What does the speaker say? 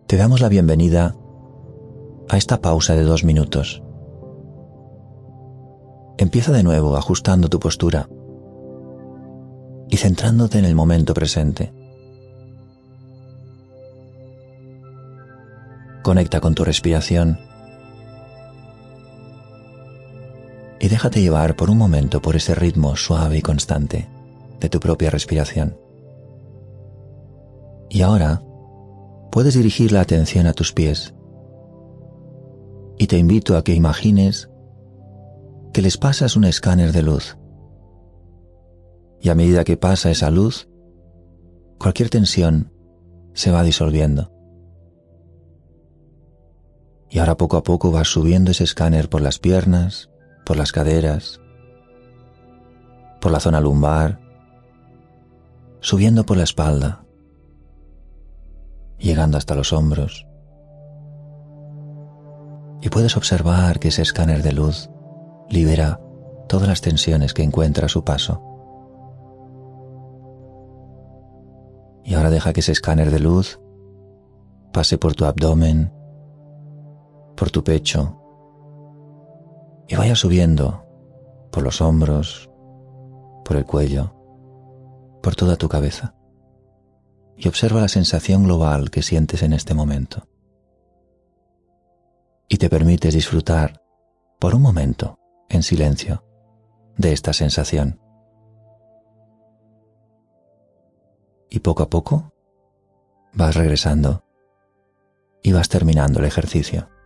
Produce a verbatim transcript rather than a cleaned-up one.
Te damos la bienvenida a esta pausa de dos minutos. Empieza de nuevo ajustando tu postura y centrándote en el momento presente. Conecta con tu respiración y déjate llevar por un momento por ese ritmo suave y constante de tu propia respiración. Y ahora puedes dirigir la atención a tus pies y te invito a que imagines que les pasas un escáner de luz. Y a medida que pasa esa luz, cualquier tensión se va disolviendo. Y ahora poco a poco vas subiendo ese escáner por las piernas, por las caderas, por la zona lumbar, subiendo por la espalda, llegando hasta los hombros. Y puedes observar que ese escáner de luz libera todas las tensiones que encuentra a su paso. Y ahora deja que ese escáner de luz pase por tu abdomen, por tu pecho, y vaya subiendo por los hombros, por el cuello, por toda tu cabeza. Y observa la sensación global que sientes en este momento. Y te permites disfrutar por un momento, en silencio, de esta sensación. Y poco a poco vas regresando y vas terminando el ejercicio.